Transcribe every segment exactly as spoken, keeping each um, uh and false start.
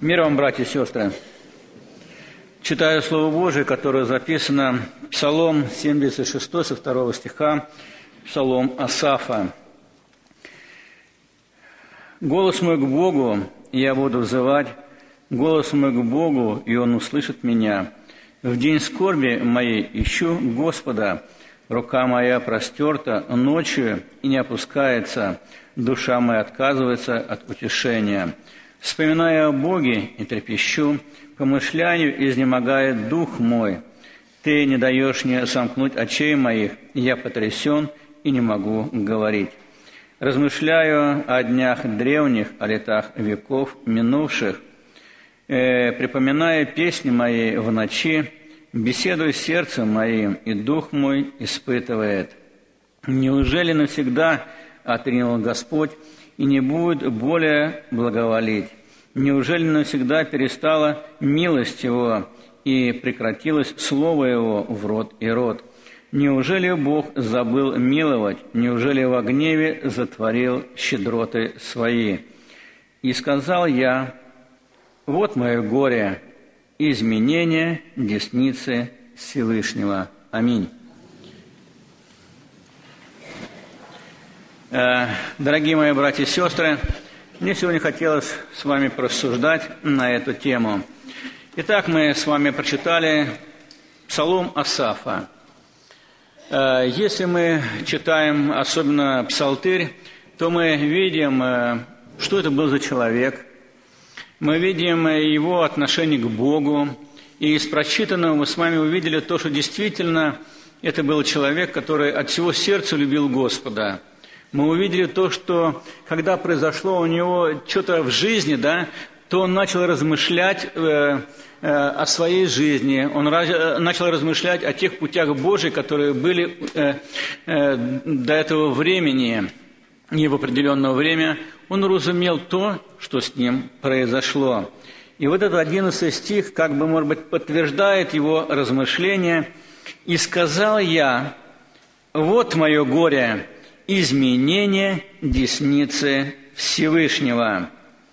Мир вам, братья и сестры! Читаю Слово Божие, которое записано Псалом семьдесят шесть со второго стиха, Псалом Асафа. «Голос мой к Богу, и я буду взывать, голос мой к Богу, и Он услышит меня. В день скорби моей ищу Господа, рука моя простерта ночью и не опускается, душа моя отказывается от утешения. Вспоминая о Боге и трепещу, помышляю, изнемогает дух мой. Ты не даешь мне сомкнуть очей моих, я потрясен и не могу говорить. Размышляю о днях древних, о летах веков минувших, э, припоминая песни мои в ночи, беседую с сердцем моим, и дух мой испытывает. Неужели навсегда отринул Господь и не будет более благоволить? Неужели навсегда перестала милость Его и прекратилось слово Его в род и род? Неужели Бог забыл миловать? Неужели во гневе затворил щедроты свои? И сказал я: вот мое горе, изменение десницы Всевышнего. Аминь». Дорогие мои братья и сестры, мне сегодня хотелось с вами порассуждать на эту тему. Итак, мы с вами прочитали Псалом Асафа. Если мы читаем особенно Псалтырь, то мы видим, что это был за человек. Мы видим его отношение к Богу. И из прочитанного мы с вами увидели то, что действительно это был человек, который от всего сердца любил Господа. Мы увидели то, что когда произошло у него что-то в жизни, да, то он начал размышлять э, э, о своей жизни, он раз, начал размышлять о тех путях Божьих, которые были э, э, до этого времени, и в определенное время он разумел то, что с ним произошло. И вот этот одиннадцатый стих, как бы, может быть, подтверждает его размышления. «И сказал я: вот мое горе, изменение десницы Всевышнего».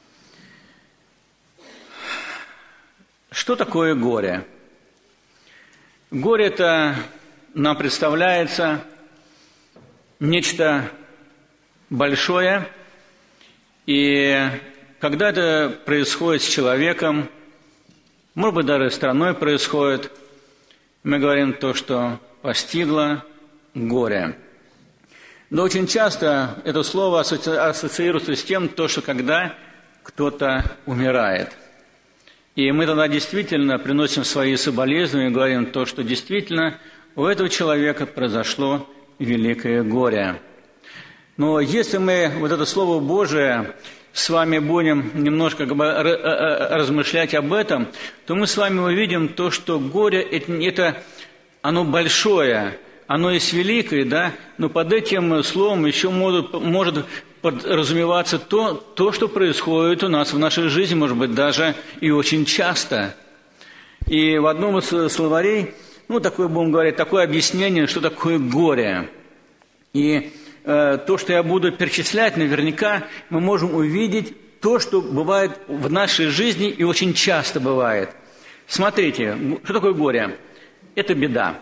Что такое горе? Горе – это нам представляется нечто большое, и когда это происходит с человеком, может быть, даже с страной происходит, мы говорим то, что постигло горе. Но очень часто это слово ассоциируется с тем, то, что когда кто-то умирает. И мы тогда действительно приносим свои соболезнования и говорим то, что действительно у этого человека произошло великое горе. Но если мы вот это Слово Божие с вами будем немножко как бы размышлять об этом, то мы с вами увидим то, что горе это, это оно большое, оно есть великое, да, но под этим словом еще может, может подразумеваться то, то, что происходит у нас в нашей жизни, может быть, даже и очень часто. И в одном из словарей, ну, такое, будем говорить, такое объяснение, что такое горе. И э, то, что я буду перечислять, наверняка мы можем увидеть то, что бывает в нашей жизни и очень часто бывает. Смотрите, что такое горе? Это беда.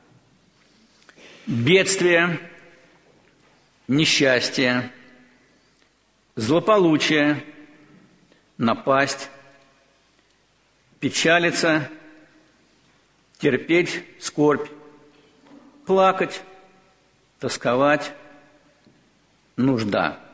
Бедствие, несчастье, злополучие, напасть, печалиться, терпеть скорбь, плакать, тосковать, нужда.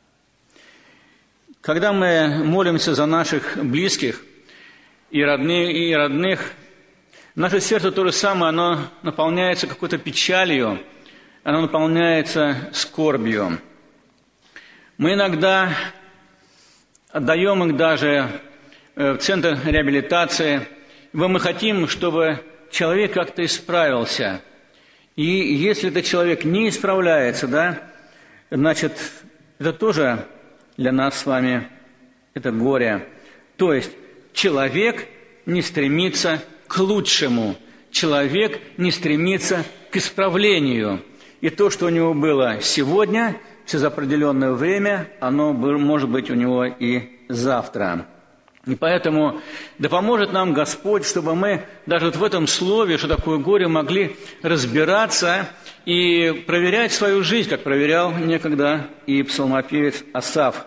Когда мы молимся за наших близких и родных, и родных, наше сердце то же самое, оно наполняется какой-то печалью, оно наполняется скорбью. Мы иногда отдаем их даже в центр реабилитации, ибо мы хотим, чтобы человек как-то исправился. И если этот человек не исправляется, да, значит, это тоже для нас с вами это горе. То есть человек не стремится к лучшему, человек не стремится к исправлению. И то, что у него было сегодня, через определенное время, оно может быть у него и завтра. И поэтому да поможет нам Господь, чтобы мы даже вот в этом слове, что такое горе, могли разбираться и проверять свою жизнь, как проверял некогда и псалмопевец Асаф.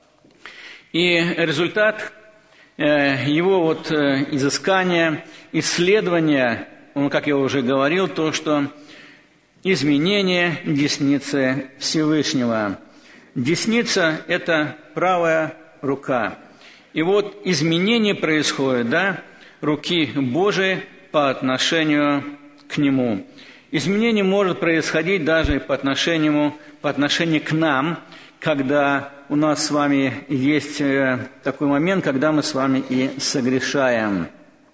И результат его вот изыскания, исследования, он, как я уже говорил, то, что изменение десницы Всевышнего. Десница – это правая рука. И вот изменение происходит, да, руки Божией по отношению к Нему. Изменение может происходить даже по отношению, по отношению к нам, когда у нас с вами есть такой момент, когда мы с вами и согрешаем.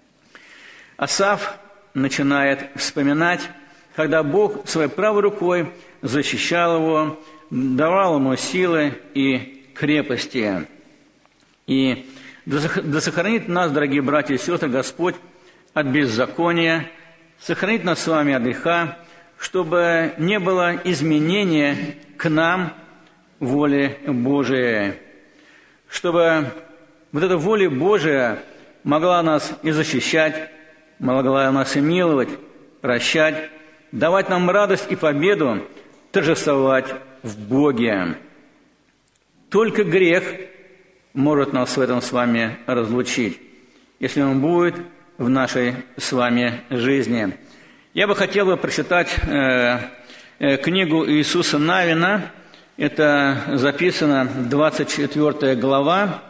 Асаф начинает вспоминать, когда Бог своей правой рукой защищал его, давал ему силы и крепости. И да сохранит нас, дорогие братья и сестры, Господь от беззакония, сохранит нас с вами от греха, чтобы не было изменения к нам воли Божией, чтобы вот эта воля Божия могла нас и защищать, могла нас и миловать, прощать, давать нам радость и победу, торжествовать в Боге. Только грех может нас в этом с вами разлучить, если он будет в нашей с вами жизни. Я бы хотел бы прочитать э, э, книгу Иисуса Навина. Это записано двадцать четвёртая глава,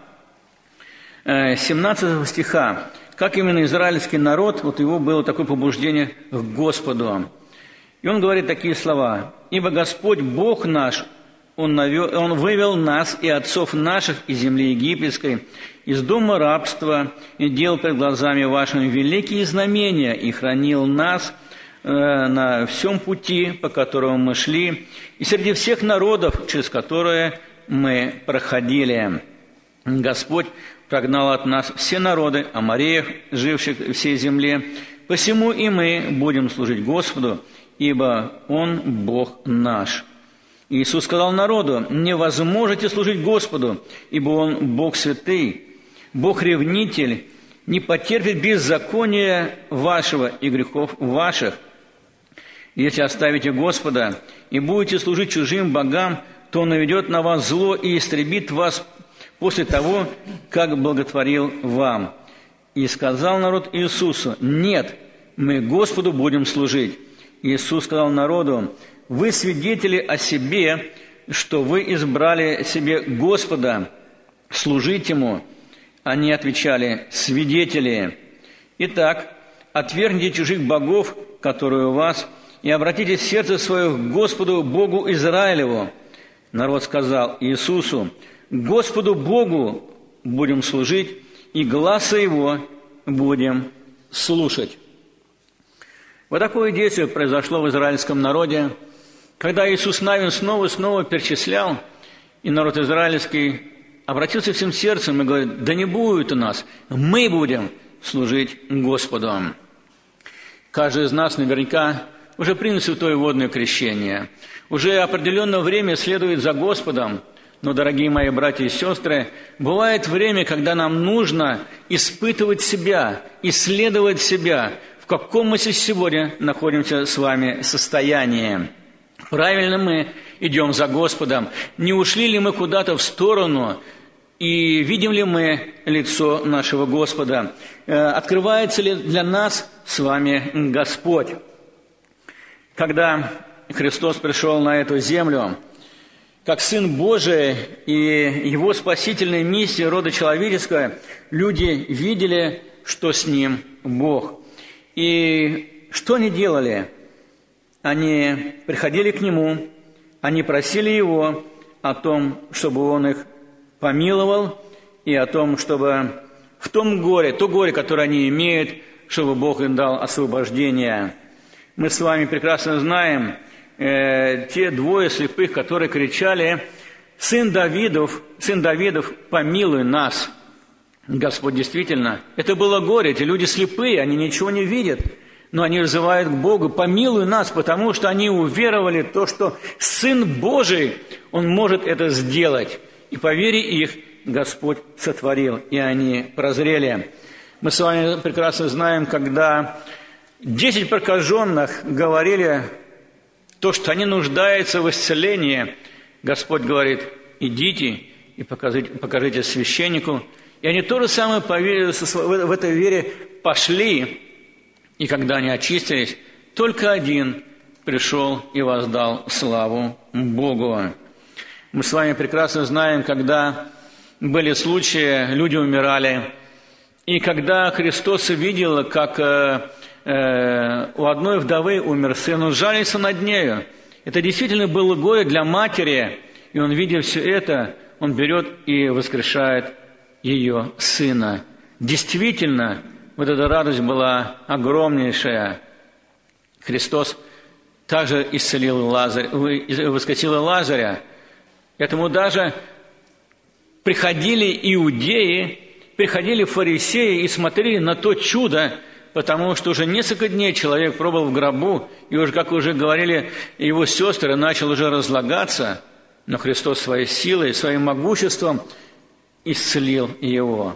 э, семнадцатого стиха. Как именно израильский народ, вот его было такое побуждение к Господу. И он говорит такие слова: «Ибо Господь Бог наш, Он, навел, он вывел нас и отцов наших из земли египетской, из дома рабства, и делал пред глазами вашими великие знамения, и хранил нас э, на всем пути, по которому мы шли, и среди всех народов, через которые мы проходили. Господь прогнал от нас все народы, амореев, живших в всей земле, посему и мы будем служить Господу, ибо Он Бог наш». Иисус сказал народу: «Не возможете служить Господу, ибо Он Бог святый, Бог-ревнитель, не потерпит беззакония вашего и грехов ваших. Если оставите Господа и будете служить чужим богам, то Он наведет на вас зло и истребит вас после того, как благотворил вам». И сказал народ Иисусу: «Нет, мы Господу будем служить». Иисус сказал народу: «Вы свидетели о себе, что вы избрали себе Господа, служить Ему». Они отвечали: «Свидетели». Итак, отвергните чужих богов, которые у вас, и обратите сердце свое к Господу Богу Израилеву. Народ сказал Иисусу: «Господу Богу будем служить, и гласа Его будем слушать». Вот такое действие произошло в израильском народе, когда Иисус Навин снова и снова перечислял, и народ израильский обратился всем сердцем и говорит: «Да не будет у нас, мы будем служить Господу». Каждый из нас наверняка уже принял святое водное крещение, уже определенное время следует за Господом. Но, дорогие мои братья и сестры, бывает время, когда нам нужно испытывать себя, исследовать себя, в каком мы сегодня находимся с вами состоянии. Правильно мы идем за Господом? Не ушли ли мы куда-то в сторону? И видим ли мы лицо нашего Господа? Открывается ли для нас с вами Господь? Когда Христос пришел на эту землю, как Сын Божий и Его спасительной миссии рода человеческого, люди видели, что с Ним Бог. И что они делали? Они приходили к Нему, они просили Его о том, чтобы Он их помиловал, и о том, чтобы в том горе, то горе, которое они имеют, чтобы Бог им дал освобождение. Мы с вами прекрасно знаем э, те двое слепых, которые кричали: «Сын Давидов, сын Давидов, помилуй нас». Господь действительно, это было горе, эти люди слепые, они ничего не видят, но они взывают к Богу: «Помилуй нас», потому что они уверовали в то, что Сын Божий, Он может это сделать. И по вере их Господь сотворил, и они прозрели. Мы с вами прекрасно знаем, когда десять прокаженных говорили то, что они нуждаются в исцелении, Господь говорит: идите и покажите, покажите священнику. И они то же самое в этой вере пошли, и когда они очистились, только один пришел и воздал славу Богу. Мы с вами прекрасно знаем, когда были случаи, люди умирали, и когда Христос видел, как э, э, у одной вдовы умер сын, он жалился над нею. Это действительно было горе для матери, и он, видя все это, он берет и воскрешает ее сына. Действительно, вот эта радость была огромнейшая. Христос также исцелил Лазаря, воскресил Лазаря. Этому даже приходили иудеи, приходили фарисеи и смотрели на то чудо, потому что уже несколько дней человек пробыл в гробу, и уже, как уже говорили его сестры, начал уже разлагаться, но Христос своей силой, своим могуществом исцелил его.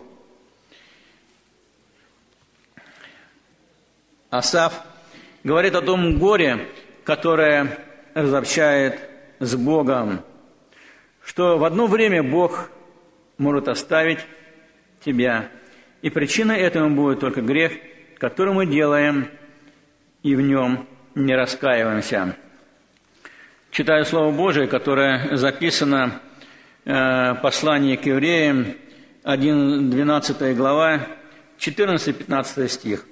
Асаф говорит о том горе, которое разобщает с Богом, что в одно время Бог может оставить тебя, и причиной этому будет только грех, который мы делаем, и в нем не раскаиваемся. Читаю Слово Божие, которое записано в послании к евреям, двенадцатая глава, четырнадцатый-пятнадцатый стих.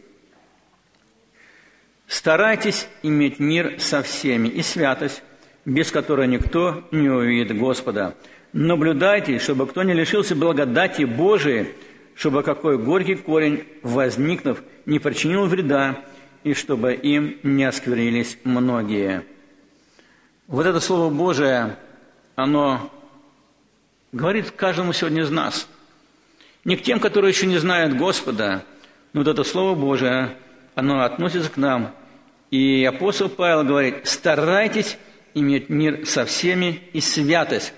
«Старайтесь иметь мир со всеми и святость, без которой никто не увидит Господа. Наблюдайте, чтобы кто не лишился благодати Божией, чтобы какой горький корень, возникнув, не причинил вреда, и чтобы им не осквернились многие». Вот это Слово Божие, оно говорит каждому сегодня из нас. Не к тем, которые еще не знают Господа, но вот это Слово Божие, оно относится к нам. И апостол Павел говорит: старайтесь иметь мир со всеми и святость.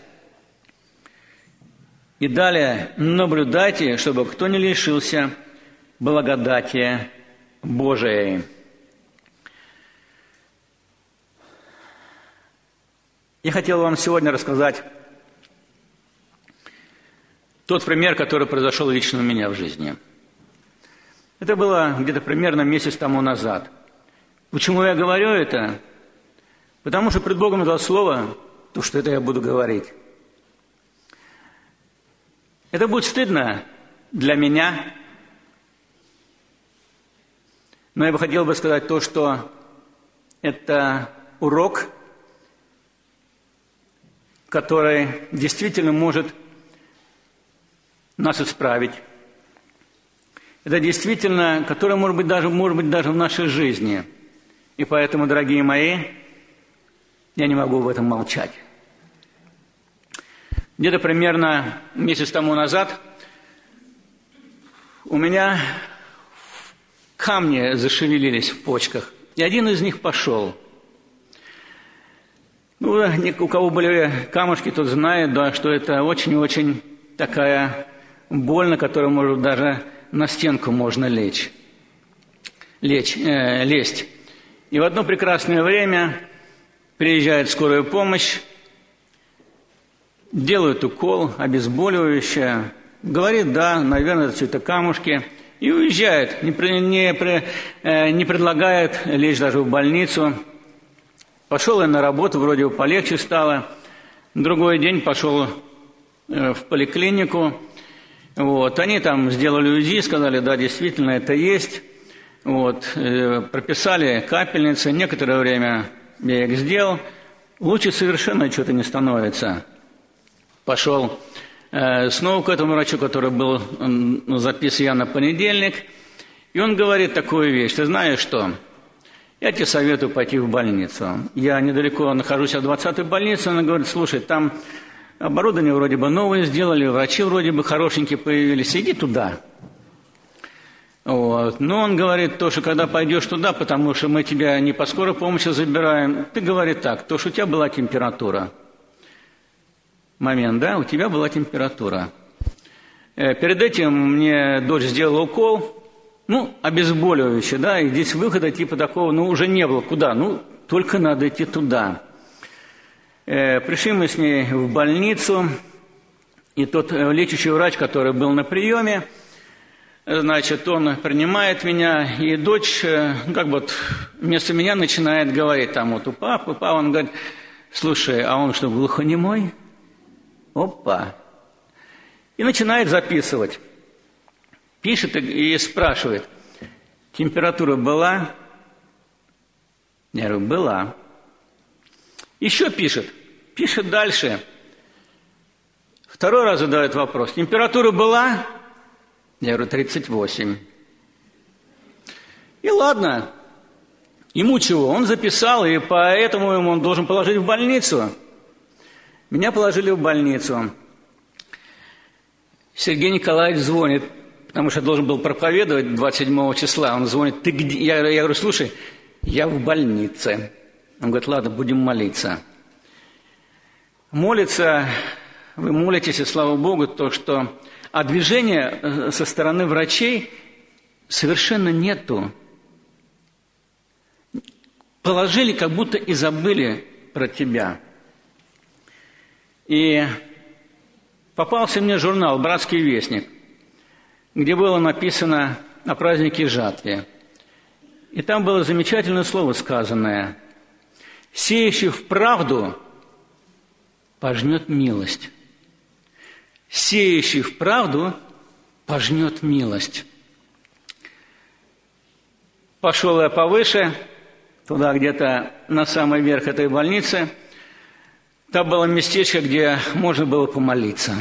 И далее: наблюдайте, чтобы кто не лишился благодати Божией. Я хотел вам сегодня рассказать тот пример, который произошел лично у меня в жизни. Это было где-то примерно месяц тому назад. Почему я говорю это? Потому что пред Богом дал слово, то, что это я буду говорить. Это будет стыдно для меня, но я бы хотел бы сказать то, что это урок, который действительно может нас исправить. Это действительно, который может быть даже, может быть даже в нашей жизни. И поэтому, дорогие мои, я не могу об этом молчать. Где-то примерно месяц тому назад у меня камни зашевелились в почках, и один из них пошел. Ну, у кого были камушки, тот знает, да, что это очень-очень такая боль, на которую, может, даже на стенку можно лечь, лечь э, лезть. И в одно прекрасное время приезжает скорая помощь, делают укол, обезболивающее, говорит: да, наверное, это все-то камушки, и уезжает, не, не, не предлагает лечь даже в больницу. Пошел я на работу, вроде бы полегче стало. Другой день пошел в поликлинику. Вот. Они там сделали УЗИ, сказали: да, действительно, это есть. Вот. Прописали капельницы. Некоторое время я их сделал. Лучше совершенно что-то не становится. Пошел э, снова к этому врачу, который был э, записан я на понедельник. И он говорит такую вещь: ты знаешь что? Я тебе советую пойти в больницу. Я недалеко нахожусь от двадцатой больницы. Он говорит: слушай, там оборудование вроде бы новое сделали, врачи вроде бы хорошенькие появились. Иди туда. Вот. Но он говорит, то, что когда пойдешь туда, потому что мы тебя не по скорой помощи забираем, ты говори так, то, что у тебя была температура. Момент, да, у тебя была температура. Перед этим мне дочь сделала укол, ну, обезболивающее, да, и здесь выхода типа такого, ну, уже не было. Куда? Ну, только надо идти туда. Пришли мы с ней в больницу, и тот лечащий врач, который был на приеме, значит, он принимает меня, и дочь, ну, как бы вот вместо меня начинает говорить, там вот у папы, папа, он говорит, слушай, а он что, глухонемой? Опа! И начинает записывать. Пишет и спрашивает, температура была? Я говорю, была. Еще пишет, пишет дальше. Второй раз задает вопрос, температура была? Я говорю, тридцать восемь. И ладно, ему чего? Он записал, и поэтому ему он должен положить в больницу. Меня положили в больницу. Сергей Николаевич звонит, потому что я должен был проповедовать двадцать седьмого числа. Он звонит, ты где? Я, я говорю, слушай, я в больнице. Он говорит, ладно, будем молиться. Молиться, вы молитесь, и слава Богу, то, что... А движения со стороны врачей совершенно нету. Положили, как будто и забыли про тебя. И попался мне журнал «Братский вестник», где было написано о празднике жатвы. И там было замечательное слово сказанное: «Сеющий в правду пожнет милость». Сеющий в правду пожнет милость. Пошел я повыше, туда где-то на самый верх этой больницы. Там было местечко, где можно было помолиться.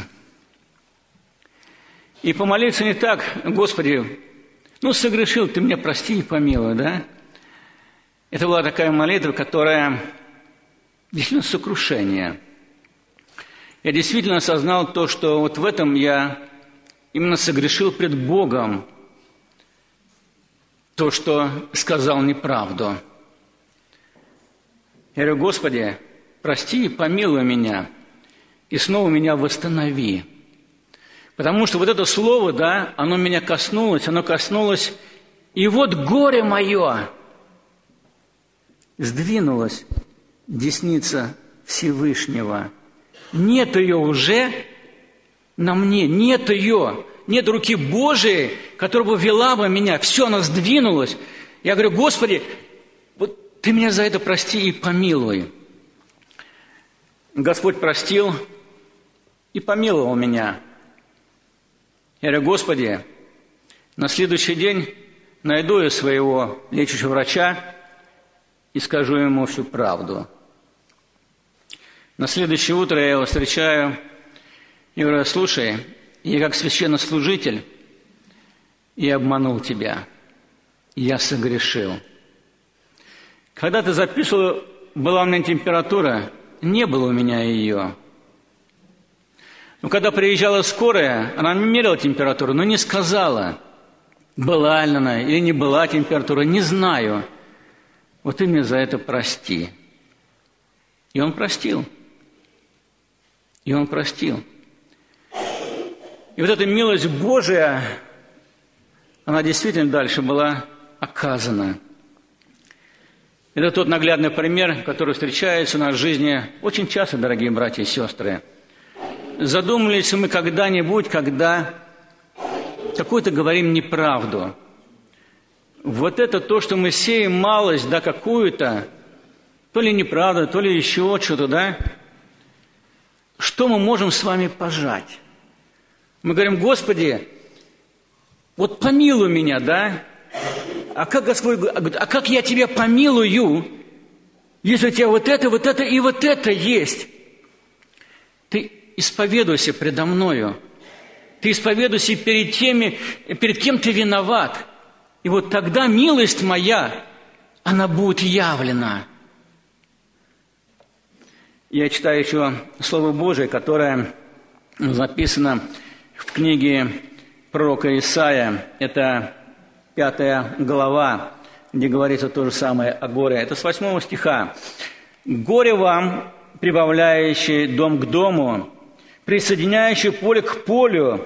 И помолиться не так, Господи, ну, согрешил, Ты меня прости и помилуй, да? Это была такая молитва, которая действительно сокрушение. Я действительно осознал то, что вот в этом я именно согрешил пред Богом, то, что сказал неправду. Я говорю, Господи, прости и помилуй меня, и снова меня восстанови. Потому что вот это слово, да, оно меня коснулось, оно коснулось, и вот горе мое сдвинулось, десница Всевышнего. Нет ее уже на мне, нет ее, нет руки Божией, которая бы вела бы меня, все, она сдвинулась. Я говорю, Господи, вот Ты меня за это прости и помилуй. Господь простил и помиловал меня. Я говорю, Господи, на следующий день найду я своего лечащего врача и скажу ему всю правду. На следующее утро я его встречаю и говорю, слушай, я как священнослужитель, я обманул тебя, я согрешил. Когда ты записывал, была у меня температура, не было у меня ее. Но когда приезжала скорая, она мерила температуру, но не сказала, была ли она или не была температура, не знаю. Вот ты меня за это прости. И он простил. И он простил. И вот эта милость Божия, она действительно дальше была оказана. Это тот наглядный пример, который встречается у нас в жизни очень часто, дорогие братья и сестры. Задумались мы когда-нибудь, когда какую-то говорим неправду. Вот это то, что мы сеем малость, да, какую-то, то ли неправду, то ли еще что-то, да, что мы можем с вами пожать? Мы говорим, Господи, вот помилуй меня, да? А как Господь говорит, а как я тебя помилую, если у тебя вот это, вот это и вот это есть? Ты исповедуйся предо мною. Ты исповедуйся перед теми, перед кем ты виноват. И вот тогда милость моя, она будет явлена. Я читаю еще Слово Божие, которое записано в книге пророка Исаия. Это пятая глава, где говорится то же самое о горе. Это с восьмого стиха. «Горе вам, прибавляющий дом к дому, присоединяющий поле к полю,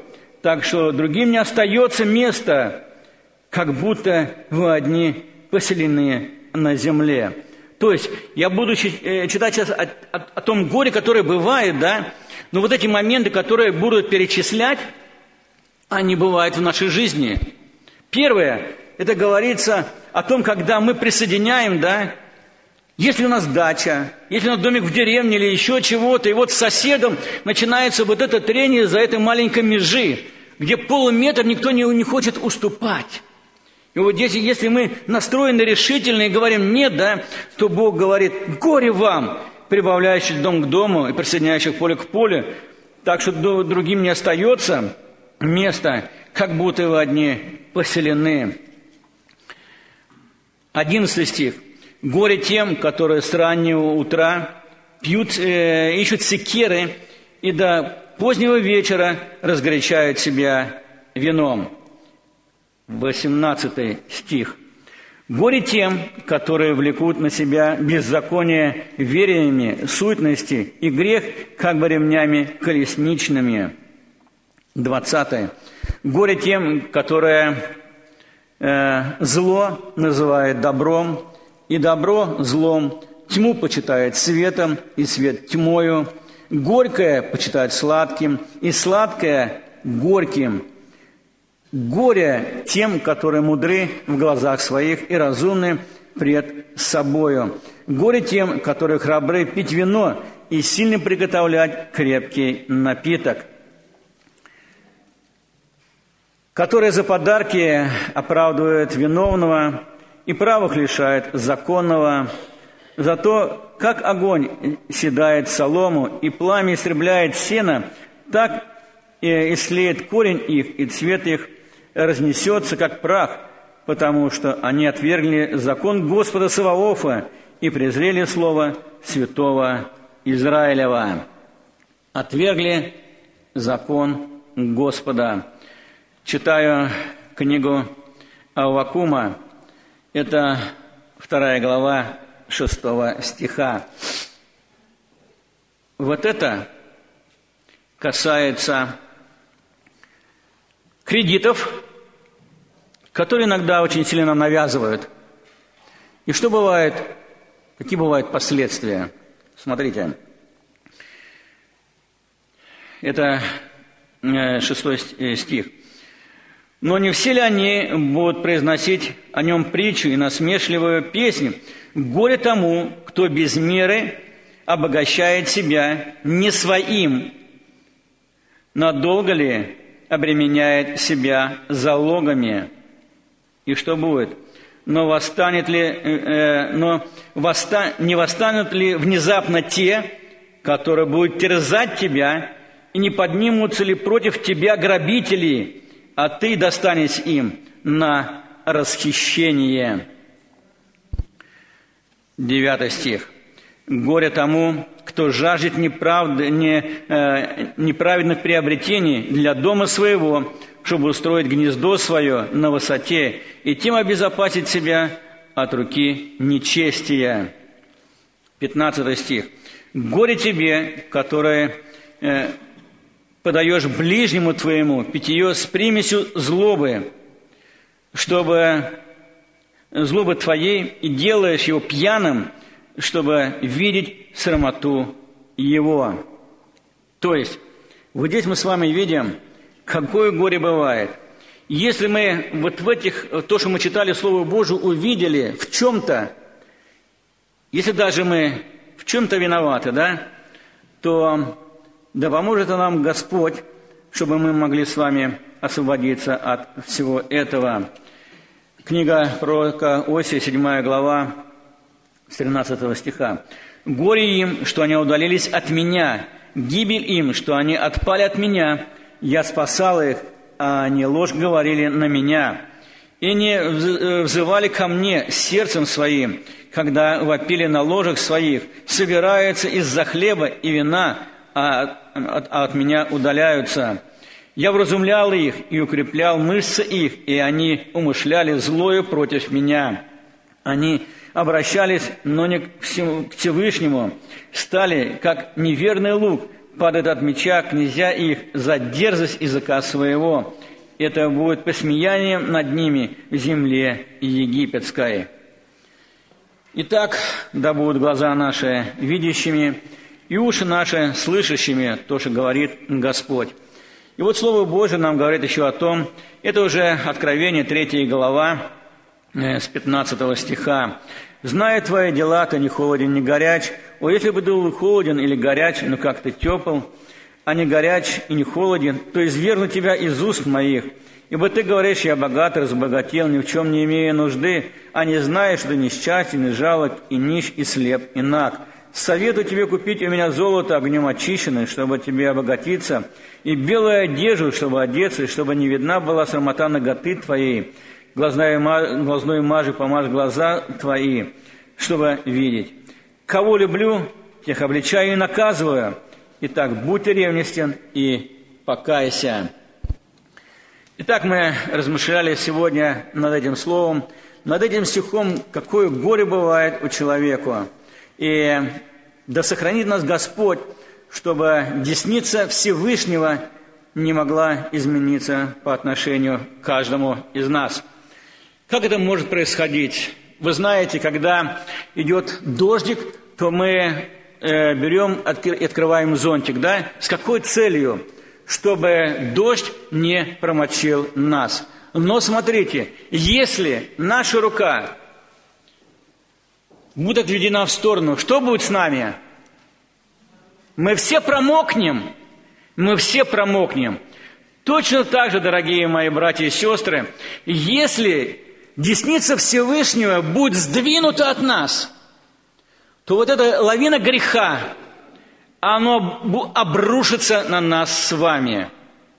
так что другим не остается места, как будто вы одни поселены на земле». То есть я буду читать сейчас о, о, о том горе, которое бывает, да, но вот эти моменты, которые будут перечислять, они бывают в нашей жизни. Первое, это говорится о том, когда мы присоединяем, да, если у нас дача, если у нас домик в деревне или еще чего-то, и вот с соседом начинается вот это трение за этой маленькой межи, где полуметр никто не, не хочет уступать. И вот если, если мы настроены решительно и говорим «нет», да, то Бог говорит «горе вам», прибавляющих дом к дому и присоединяющих поле к полю, так что другим не остается места, как будто вы одни поселены. Одиннадцатый стих. «Горе тем, которые с раннего утра пьют, э, ищут секеры и до позднего вечера разгорячают себя вином». восемнадцатый стих. «Горе тем, которые влекут на себя беззаконие вериями, суетности и грех, как бы ремнями колесничными». двадцатый. «Горе тем, которые э, зло называют добром, и добро злом, тьму почитает светом, и свет тьмою, горькое почитает сладким, и сладкое горьким. Горе тем, которые мудры в глазах своих и разумны пред собою. Горе тем, которые храбры пить вино и сильно приготовлять крепкий напиток, которые за подарки оправдывают виновного и правых лишают законного, за то, как огонь седает солому и пламя истребляет сено, так и слеет корень их, и цвет их разнесется, как прах, потому что они отвергли закон Господа Саваофа и презрели слово святого Израилева». Отвергли закон Господа. Читаю книгу Аввакума, это вторая глава шестого стиха. Вот это касается кредитов, которые иногда очень сильно нам навязывают. И что бывает, какие бывают последствия? Смотрите, это шестой стих. «Но не все ли они будут произносить о нем притчу и насмешливую песню? Горе тому, кто без меры обогащает себя не своим, надолго ли обременяет себя залогами». И что будет? Но восстанет ли, э, но восста, не восстанут ли внезапно те, которые будут терзать тебя, и не поднимутся ли против тебя грабители, а ты достанешь им на расхищение? Девятый стих. «Горе тому, кто жаждет неправды, не, э, неправедных приобретений для дома своего, чтобы устроить гнездо свое на высоте, и тем обезопасить себя от руки нечестия». Пятнадцатый стих. «Горе тебе, которое э, подаешь ближнему твоему питье с примесью злобы, чтобы злобы твоей, и делаешь его пьяным, чтобы видеть срамоту его». То есть, вот здесь мы с вами видим, какое горе бывает. Если мы вот в этих, то, что мы читали Слово Божие, увидели в чем-то, если даже мы в чем-то виноваты, да, то да поможет нам Господь, чтобы мы могли с вами освободиться от всего этого. Книга пророка Осии, седьмая глава, с тринадцатого стиха. «Горе им, что они удалились от меня, гибель им, что они отпали от меня. Я спасал их, а они ложь говорили на меня. И не взывали ко мне сердцем своим, когда вопили на ложах своих, собираются из-за хлеба и вина, а от, а от меня удаляются. Я вразумлял их и укреплял мышцы их, и они умышляли злое против меня. Они обращались, но не к Всевышнему, стали, как неверный лук, падают от меча князья их за дерзость языка своего. Это будет посмеянием над ними в земле египетской. Итак, да будут глаза наши видящими, и уши наши слышащими, то, что говорит Господь. И вот Слово Божие нам говорит еще о том, это уже Откровение, третья глава, с пятнадцатого стиха. «Зная твои дела, ты не холоден, не горяч. О, если бы ты был холоден или горяч, но как ты тепл, а не горяч и не холоден, то извергну тебя из уст моих. Ибо ты говоришь, я богат, разбогател, ни в чем не имея нужды, а не знаешь, что ты несчастен, и жалок, и нищ, и слеп, и наг. Советую тебе купить у меня золото огнем очищенное, чтобы тебе обогатиться, и белую одежду, чтобы одеться, и чтобы не видна была срамота наготы твоей. Глазной мажи помажь глаза твои, чтобы видеть. Кого люблю, тех обличаю и наказываю. Итак, будь ревностен и покайся». Итак, мы размышляли сегодня над этим словом, над этим стихом, какое горе бывает у человека. И да сохранит нас Господь, чтобы десница Всевышнего не могла измениться по отношению к каждому из нас. Как это может происходить? Вы знаете, когда идет дождик, то мы э, берем и открываем зонтик, да? С какой целью? Чтобы дождь не промочил нас. Но смотрите, если наша рука будет отведена в сторону, что будет с нами? Мы все промокнем. Мы все промокнем. Точно так же, дорогие мои братья и сестры, если десница Всевышнего будет сдвинута от нас, то вот эта лавина греха, оно обрушится на нас с вами.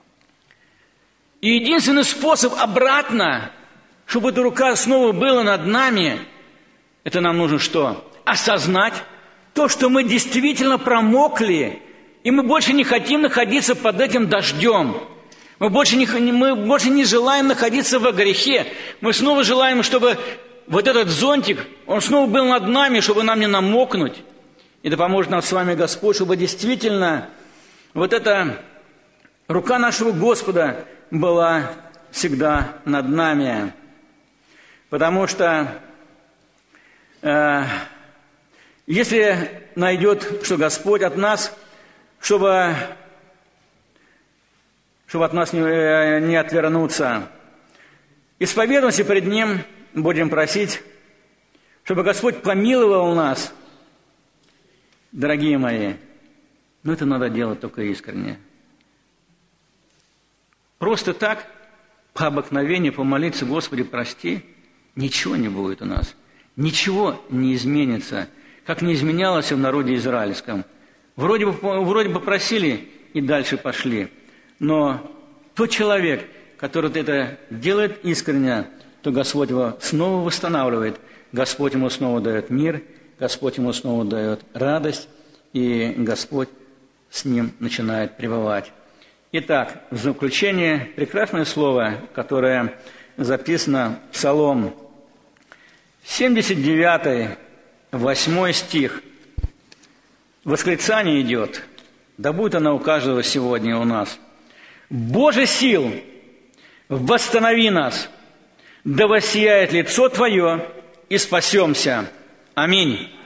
И единственный способ обратно, чтобы эта рука снова была над нами, это нам нужно что? Осознать то, что мы действительно промокли, и мы больше не хотим находиться под этим дождем. Мы больше не, мы больше не желаем находиться во грехе. Мы снова желаем, чтобы вот этот зонтик, он снова был над нами, чтобы нам не намокнуть. И да поможет нам с вами Господь, чтобы действительно вот эта рука нашего Господа была всегда над нами. Потому что э, если найдет, что Господь от нас, чтобы, чтобы от нас не, не отвернуться, исповедуемся пред Ним, будем просить, чтобы Господь помиловал нас. Дорогие мои, но это надо делать только искренне. Просто так, по обыкновению, помолиться, Господи, прости, ничего не будет у нас. Ничего не изменится, как не изменялось в народе израильском. Вроде бы, вроде бы просили и дальше пошли. Но тот человек, который это делает искренне, то Господь его снова восстанавливает. Господь ему снова дает мир, Господь ему снова дает радость, и Господь с ним начинает пребывать. Итак, в заключение прекрасное слово, которое записано в Псалом семьдесят девятый, восьмой стих. Восклицание идет, да будет оно у каждого сегодня у нас. «Боже сил, восстанови нас, да воссияет лицо Твое, и спасемся. Аминь».